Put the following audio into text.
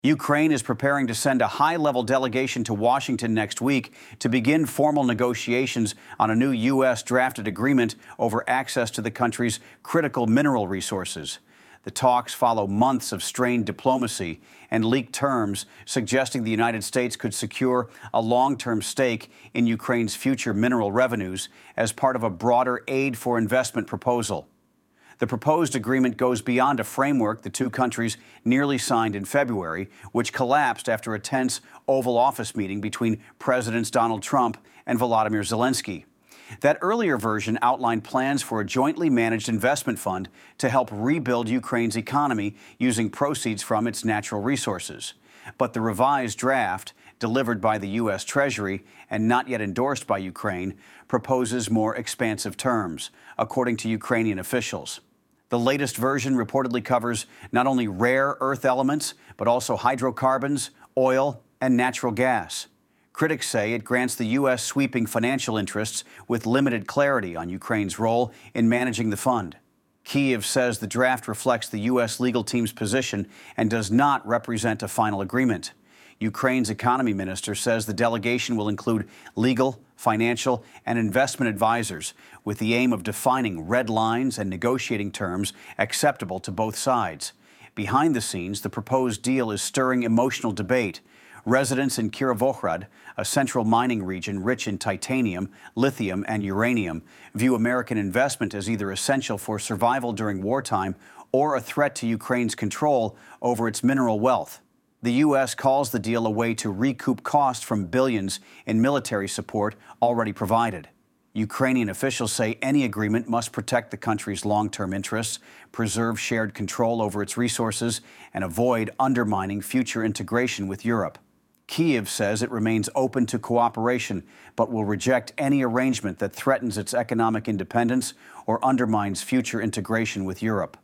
Ukraine is preparing to send a high-level delegation to Washington next week to begin formal negotiations on a new U.S. drafted agreement over access to the country's critical mineral resources. The talks follow months of strained diplomacy and leaked terms suggesting the United States could secure a long-term stake in Ukraine's future mineral revenues as part of a broader aid for investment proposal. The proposed agreement goes beyond a framework the two countries nearly signed in February, which collapsed after a tense Oval Office meeting between Presidents Donald Trump and Volodymyr Zelensky. That earlier version outlined plans for a jointly managed investment fund to help rebuild Ukraine's economy using proceeds from its natural resources. But the revised draft, delivered by the U.S. Treasury and not yet endorsed by Ukraine, proposes more expansive terms, according to Ukrainian officials. The latest version reportedly covers not only rare earth elements, but also hydrocarbons, oil, and natural gas. Critics say it grants the U.S. sweeping financial interests with limited clarity on Ukraine's role in managing the fund. Kyiv says the draft reflects the U.S. legal team's position and does not represent a final agreement. Ukraine's economy minister says the delegation will include legal, financial, and investment advisors with the aim of defining red lines and negotiating terms acceptable to both sides. Behind the scenes, the proposed deal is stirring emotional debate. Residents in Kirovohrad, a central mining region rich in titanium, lithium, and uranium, view American investment as either essential for survival during wartime or a threat to Ukraine's control over its mineral wealth. The U.S. calls the deal a way to recoup costs from billions in military support already provided. Ukrainian officials say any agreement must protect the country's long-term interests, preserve shared control over its resources, and avoid undermining future integration with Europe. Kyiv says it remains open to cooperation, but will reject any arrangement that threatens its economic independence or undermines future integration with Europe.